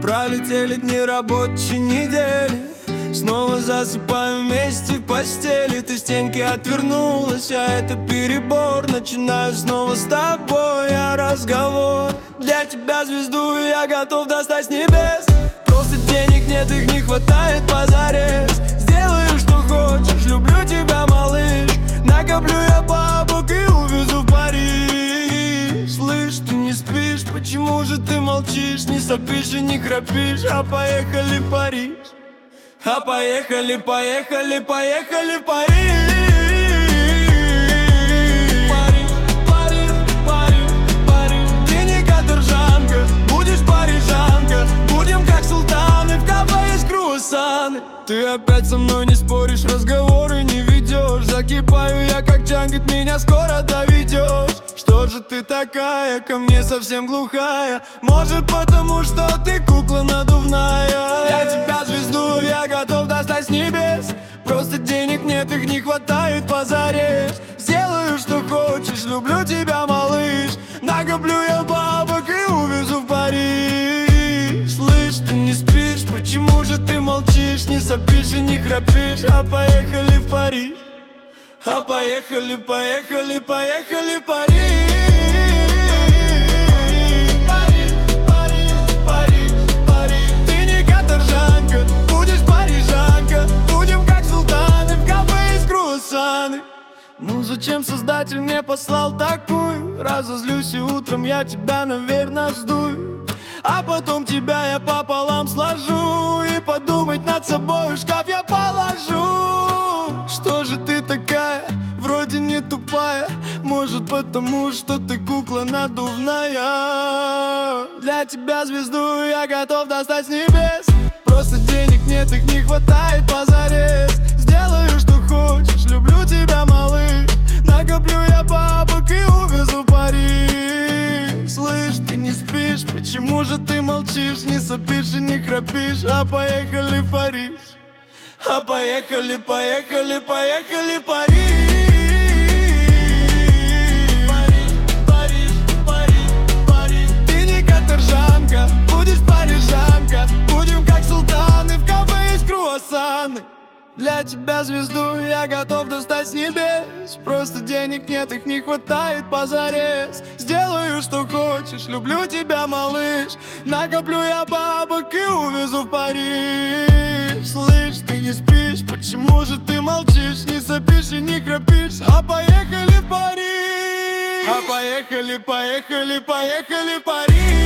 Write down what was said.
Пролетели дни рабочей недели, снова засыпаем вместе в постели. Ты стенки отвернулась, а это перебор. Начинаю снова с тобой разговор. Для тебя звезду я готов достать с небес. Просто денег нет, их не хватает позарез. Сделаю, что хочешь, люблю тебя, малыш. Накоплю я бабок и увезу в Париж. Слышь, ты не спишь, почему же ты молчишь? Не сопишь и не храпишь, а поехали в Париж. А поехали, поехали, поехали в Париж. Париж, Париж, Париж, Париж. Ты не каторжанка, будешь парижанка. Будем как султаны, в кафе есть круассаны. Ты опять со мной не споришь, разговоры не ведешь. Закипаю я как Джанго, меня скоро доведешь. Что же ты такая, ко мне совсем глухая? Может потому, что ты кукла надувная. Для тебя звезду я готов достать с небес. Просто денег нет, их не хватает позарез. Сделаю, что хочешь, люблю тебя, малыш. Накоплю я бабок и увезу в Париж. Слышь, ты не спишь, почему же ты молчишь? Не сопишь и не храпишь, а поехали в Париж. А поехали, поехали, поехали в Париж. Париж, Париж, Париж, Париж. Ты не каторжанка, будешь парижанка. Будем как султаны, в кафе есть круассаны. Ну зачем создатель мне послал такую? Разозлюсь и утром я тебя, наверное, сдую. А потом тебя я пополам сложу. И подумать над собой в шкаф я положу. Что же ты такая, вроде не тупая? Может потому, что ты кукла надувная. Для тебя звезду я готов достать с небес. Просто денег нет, их не хватает позарез. Сделаю, что хочешь, люблю тебя, малыш. Накоплю я бабок и увезу в Париж. Слышь, ты не спишь, почему же ты молчишь? Не сопишь и не храпишь, а поехали в Париж. А поехали, поехали, поехали в Париж. Париж, Париж, Париж, Париж. Ты не каторжанка, будешь парижанка. Будем как султаны, в кафе есть круассаны. Для тебя звезду я готов достать с небес. Просто денег нет, их не хватает позарез. Сделаю, что хочешь, люблю тебя, малыш. Накоплю я бабок и увезу в Париж. Слышь, ты не спишь, почему же ты молчишь? Не сопишь и не храпишь, а поехали в Париж. А поехали, поехали, поехали в Париж.